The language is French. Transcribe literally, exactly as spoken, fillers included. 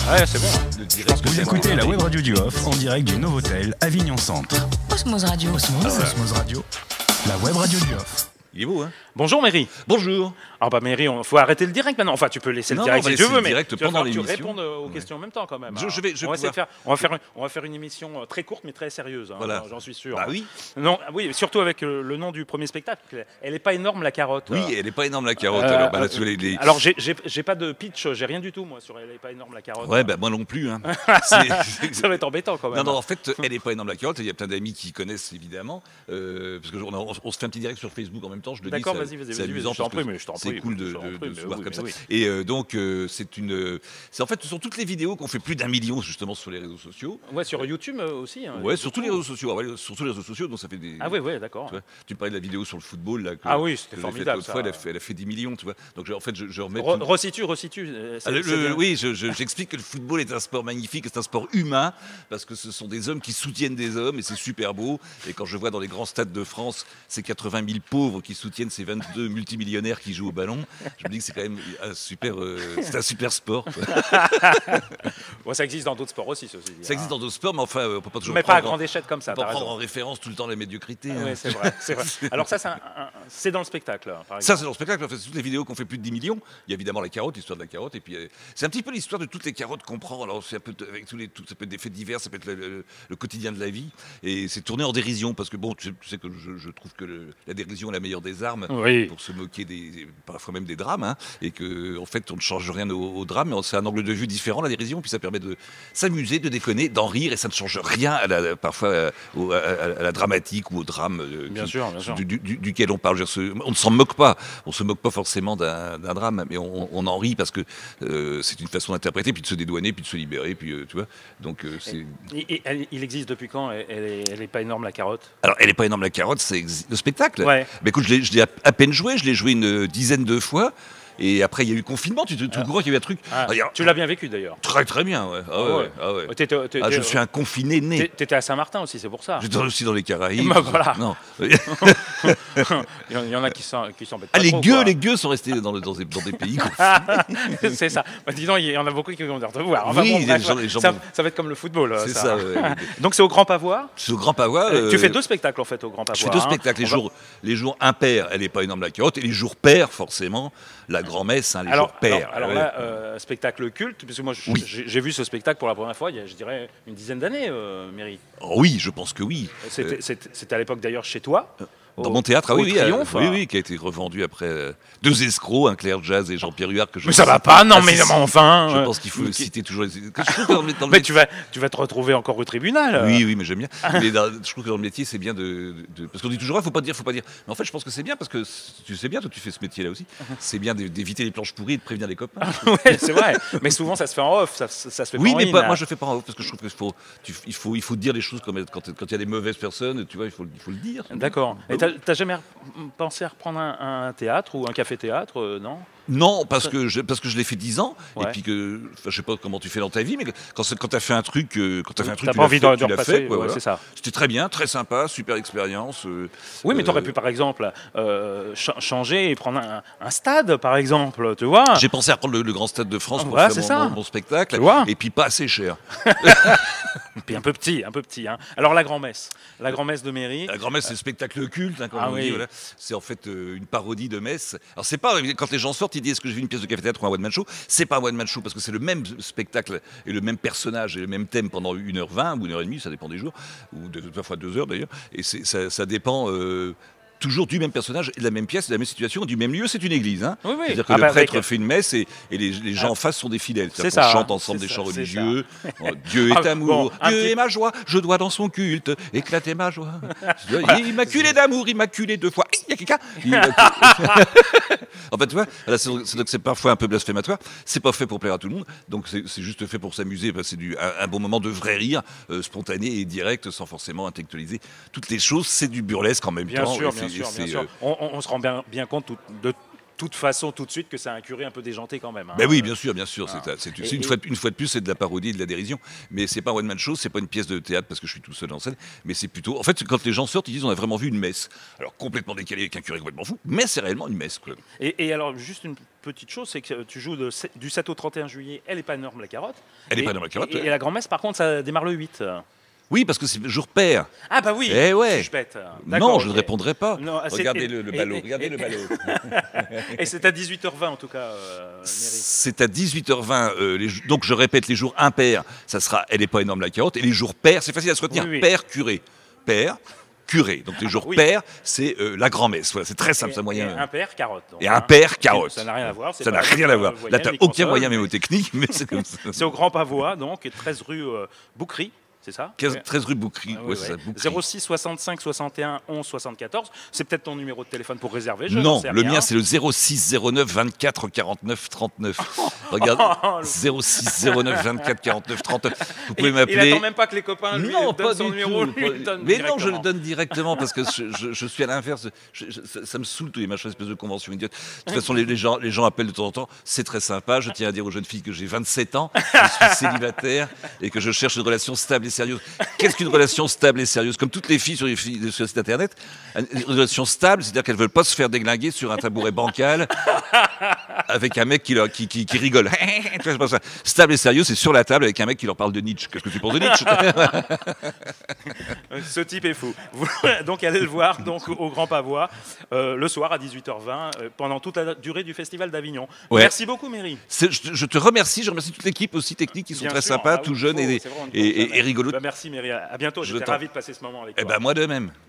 Ouais, c'est bon. Le direct, Vous écoutez la web radio du Off en direct du Novotel Avignon Centre. Osmose Radio. Osmose, Osmose Radio, la web radio du Off. Il est beau, hein? Bonjour Mairie. Bonjour. Ah bah Mairie, il faut arrêter le direct maintenant. Enfin, tu peux laisser Non, le direct on va si tu laisser veux, le mais direct tu vas pendant falloir que tu l'émission. répondes aux Ouais. questions en même temps quand même. Je- hein. je vais- je on, va vais essayer de pouvoir. faire, on, va faire une, on va faire une émission euh, très courte mais très sérieuse. hein. Voilà. J'en- J'en suis sûr. Bah oui. Non, oui, surtout avec euh, le nom du premier spectacle. Elle n'est pas énorme la carotte. Oui, euh. elle est pas énorme la carotte. Euh, alors, bah, là, euh, tu vois, les, les- Alors j'ai- j'ai j'ai pas de pitch, j'ai rien du tout moi sur elle n'est pas énorme la carotte. Ouais, bah moi non plus. Hein. C'est- Ça va être embêtant quand même. Non, non, en fait, elle est pas énorme la carotte. Il y a plein d'amis qui connaissent évidemment, euh, parce que on, a- on se fait un petit direct sur Facebook en même temps. Je le dis, D'accord, ça- vas-y, vas-y, c'est vas-y, amusant je t'en parce que prie, mais je t'en c'est prie, cool de, je t'en de- prie, de mais se voir oui, comme mais ça. oui. Et euh, donc, euh, c'est une, c'est en fait, ce sont toutes les vidéos qu'on fait plus d'un million justement sur les réseaux sociaux. Ouais, sur YouTube euh, aussi. hein. Ouais, sur tous les réseaux sociaux. Ah ouais, sur tous les réseaux sociaux, donc ça fait des. Ah oui, ouais, d'accord. Tu, vois, tu parlais de la vidéo sur le football là. Que, Ah oui, c'était que j'ai formidable, faite l'autre fois, ça. elle a, fait, elle a fait dix millions, tu vois. Donc je- en fait, je, je remets. Re- tout- Resitue, resitue. euh, c'est- Ah, le- c'est le- bien. oui, je- je- j'explique que le football est un sport magnifique, c'est un sport humain, parce que ce sont des hommes qui soutiennent des hommes, et c'est super beau. Et quand je vois dans les grands stades de France ces quatre-vingt mille pauvres qui soutiennent ces vingt-deux multimillionnaires qui jouent au ballon, je me dis que c'est quand même un super, euh, c'est un super sport. quoi. Ouais, ça existe dans d'autres sports aussi, ceci dit, Ça existe hein. dans d'autres sports, mais enfin, euh, on peut pas toujours Mais pas à prendre, grande échelle comme ça, on peut t'as pas prendre raison. en référence tout le temps la médiocrité. Ah hein. ouais, c'est vrai, c'est vrai. Alors ça, c'est, un- un- c'est dans le spectacle, hein, par Ça, exemple. c'est dans le spectacle. En fait, c'est toutes les vidéos qu'on fait plus de dix millions. Il y a évidemment la carotte, l'histoire de la carotte. Et puis, euh, c'est un petit peu l'histoire de toutes les carottes qu'on prend. Alors, c'est un peu de- avec tous les, tout- ça peut être des faits divers, ça peut être le, le- le quotidien de la vie. Et c'est tourné en dérision parce que, bon, tu sais, tu sais que je, je trouve que le- la dérision est la meilleure des armes Oui. pour se moquer des, parfois même des drames. hein, et que, en fait, on ne change rien au, au drame, mais c'est un angle de vue différent, la dérision. Puis ça permet de s'amuser, de déconner, d'en rire. Et ça ne change rien à la, parfois euh, au- à, à- à la dramatique ou au drame euh, Bien qui- sûr, bien sûr. du- du- du- duquel on parle. Je veux dire, ce- On ne s'en moque pas. On se moque pas forcément d'un d'un drame, mais on, on en rit parce que euh, c'est une façon d'interpréter, puis de se dédouaner, puis de se libérer, puis euh, tu vois. Donc euh, c'est. Et- et elle- il existe depuis quand Elle elle est, elle est pas énorme, la carotte. Alors, elle est pas énorme la carotte, c'est ex- le spectacle. Ouais. Mais écoute, je l'ai je l'ai à à peine joué, je l'ai joué une dizaine de fois. Et après, il y a eu le confinement. Tu te tu te crois qu'il y a eu un truc. Ah, Ah, il y a- tu l'as bien vécu d'ailleurs. Très très bien, ouais. Ah ouais, ouais. ouais, ah ouais. T'étais- t'étais- Ah, je suis un confiné né. t'é- T'étais à Saint-Martin aussi, c'est pour ça. J'étais aussi dans les Caraïbes. Bah, voilà. Non. Il y en- il y en a qui s'en- qui s'embêtent pas Ah, les trop, gueux, quoi. les gueux sont restés dans, le- dans des, dans des pays. quoi. C'est ça. Bah, dis donc, il y en a beaucoup qui vont venir te voir. Enfin, Oui, bon, les bref, gens- les gens ça, vont- ça va être comme le football. C'est ça, ouais. Donc c'est au Grand Pavois. C'est au Grand Pavois. Euh, tu euh, fais deux spectacles en fait au Grand Pavois. Je fais deux hein. spectacles. Les On va- jours, les jours impairs, elle n'est pas énorme la carotte. Et les jours pairs, forcément, la grand-messe, hein, les Alors, jours pairs. alors, alors ouais. là, euh, spectacle culte, parce que moi je- Oui. j'ai j'ai vu ce spectacle pour la première fois il y a, je dirais, une dizaine d'années, euh, Mairie. Oh oui, je pense que oui. C'était Euh, c'était- c'était à l'époque d'ailleurs chez toi. Dans au- mon théâtre, ah au oui, oui, euh, Triomphe. oui, oui, qui a été revendu après euh, deux escrocs, un Claire Jazz et Jean-Pierre Huard que je. Mais ça va pas, non Ah, mais si, non, si. mais enfin. Je euh, pense qu'il faut qui- citer toujours. Les... que je trouve que dans le- dans le Mais métier- tu vas, tu vas te retrouver encore au tribunal. euh. Oui, oui, mais j'aime bien. Mais dans- je trouve que dans le métier, c'est bien de, de- parce qu'on dit toujours, il faut pas dire, faut pas dire. Mais en fait, je pense que c'est bien parce que tu sais bien, toi, tu fais ce métier-là aussi. C'est bien d'é- d'éviter les planches pourries et de prévenir les copains. Ouais, c'est vrai. Mais souvent ça se fait en off, ça, ça se fait Oui, pas en mais in, pas, là. moi je fais pas en off parce que je trouve qu'il faut, tu- il faut, il faut dire les choses comme elles- quand quand il y a des mauvaises personnes, tu vois, il faut, il faut le dire. D'accord. Et t'as t'as jamais pensé à reprendre un, un théâtre ou un café-théâtre, euh, non? Non, parce que je, parce que je l'ai fait dix ans Ouais. et puis que, enfin, je sais pas comment tu fais dans ta vie, mais quand, c'est- quand tu as fait un truc, euh, quand t'as fait un truc, T'as tu pas l'as envie fait, de, tu de l'as repasser, fait, quoi, ouais, voilà. c'est ça. C'était très bien, très sympa, super expérience. euh, Oui, mais tu aurais euh, pu par exemple euh, cha- changer et prendre un, un stade, par exemple, tu vois. J'ai pensé à prendre le, le grand stade de France Ah, pour voilà, faire c'est mon, ça. mon- mon spectacle, Tu vois. et puis pas assez cher. Puis un peu petit, un peu petit. Hein. Alors la grand-messe, la grand-messe de mairie. La grand-messe, c'est le spectacle culte, hein, comme Ah on oui. dit. Voilà. C'est en fait euh, une parodie de messe. Alors c'est pas quand les gens sortent, ils disent est-ce que j'ai vu une pièce de café-théâtre ou un one-man show. C'est pas un one-man show parce que c'est le même spectacle et le même personnage et le même thème pendant une heure vingt ou une heure et demie, ça dépend des jours, ou de, parfois deux heures d'ailleurs. Et c'est- ça, ça dépend. euh, Toujours du même personnage, et de la même pièce, de la même situation, du même lieu, c'est une église. Hein. Oui, oui. C'est-à-dire que Ah le bah, prêtre avec- fait une messe et, et les, les gens Ah. en face sont des fidèles. C'est C'est-à-dire qu'on ça, chante hein. ensemble C'est des ça, chants c'est religieux. Oh, Dieu est Ah, amour, bon, un Dieu petit- est ma joie, je dois dans son culte éclater ma joie. Immaculé d'amour, immaculé deux fois. Il y a quelqu'un Immaculé- En fait, tu vois, là, c'est c'est donc c'est parfois un peu blasphématoire. C'est pas fait pour plaire à tout le monde, donc c'est c'est juste fait pour s'amuser. Parce que c'est du un, un bon moment de vrai rire, euh, spontané et direct, sans forcément intellectualiser toutes les choses. C'est du burlesque en même Bien temps. sûr, et bien c'est- sûr, et bien c'est, sûr. euh, On, on- on se rend bien, bien compte tout- de toute façon, tout de suite, que c'est un curé un peu déjanté quand même. Hein. Ben oui, bien sûr, bien sûr. Ah. C'est, c'est, Et- c'est une, et- fois, une fois de plus, c'est de la parodie et de la dérision. Mais c'est pas un one-man show, c'est pas une pièce de théâtre parce que je suis tout seul en scène. Mais c'est plutôt. En fait, quand les gens sortent, ils disent on a vraiment vu une messe. Alors complètement décalé avec un curé complètement fou, mais c'est réellement une messe. Quoi. Et, et alors, juste une petite chose, c'est que tu joues de, du sept au trente et un juillet, elle n'est pas énorme la carotte. Elle est Et- pas énorme, la carotte, Et, ouais. et la grand-messe, par contre, ça démarre le huit. Oui, parce que c'est le jour père. Ah bah oui, Eh ouais. suis-je bête. Non, D'accord, je ne ok. répondrai pas. Non, c'est- regardez et- le, le et- ballot. et- regardez et- le ballot. Et c'est à dix-huit heures vingt en tout cas, euh, Méry. C'est à dix-huit heures vingt. euh, les, jou- donc je répète, les jours impairs, ça sera elle n'est pas énorme la carotte. Et les jours pairs, c'est facile à se retenir. Oui, oui. Père, curé. Père, curé. Donc les jours oui. pairs, c'est euh, la grand-messe. Voilà, c'est très simple, Et- c'est un moyen. et un père carotte. donc, Et un hein. père carotte. Ça n'a rien à voir. c'est Ça n'a pas rien comme, à voir. euh, Là, voyelle, tu n'as ni aucun console, moyen mais- mémotechnique, mais c'est comme ça. C'est au Grand Pavois, donc, et treize rue euh, Boucry, c'est ça quinze Ouais. treize rue Boucry. Ah Ouais, oui, c'est ouais. ça, Boucry. zéro six soixante-cinq soixante et un onze soixante-quatorze. C'est peut-être ton numéro de téléphone pour réserver. Je n'en Non, sais le rien. mien c'est le zéro six zéro neuf vingt-quatre quarante-neuf trente-neuf. Regarde, Oh, le- zéro six zéro neuf vingt-quatre quarante-neuf trente-neuf. Vous pouvez Il- Il m'appeler. attend même pas que les copains lui Non, donnent pas son du numéro. tout. lui pas- le donne Mais non, je le directement. donne directement parce que je, je- je suis à l'inverse. Je- je- ça, ça me saoule tous les machins, espèce de convention idiote. De toute façon, les, les gens, les gens appellent de temps en temps. C'est très sympa. Je tiens à dire aux jeunes filles que j'ai vingt-sept ans, je suis célibataire et que je cherche une relation stable et sérieuse. Qu'est-ce qu'une relation stable et sérieuse? Comme toutes les filles sur les, filles, sur le site internet, une relation stable, c'est-à-dire qu'elles veulent pas se faire déglinguer sur un tabouret bancal avec un mec qui, leur- qui, qui, qui rigole. Tu vois, c'est pas ça. Stable et sérieux, c'est sur la table avec un mec qui leur parle de Nietzsche. Qu'est-ce que tu penses de Nietzsche? Ce type est fou. Vous- donc allez le voir donc, au Grand Pavois euh, le soir à dix-huit heures vingt euh, pendant toute la durée du Festival d'Avignon. Ouais. Merci beaucoup Méry. C'est- Je, je te remercie, je remercie toute l'équipe aussi technique qui sont Bien très sûr. sympas, Ah oui, tout jeunes faut- et, c'est vraiment une et, grande et, et rigolos. Bah, merci Méry. À bientôt. Je J'étais t'en- ravi de passer ce moment avec Eh toi. ben moi de même.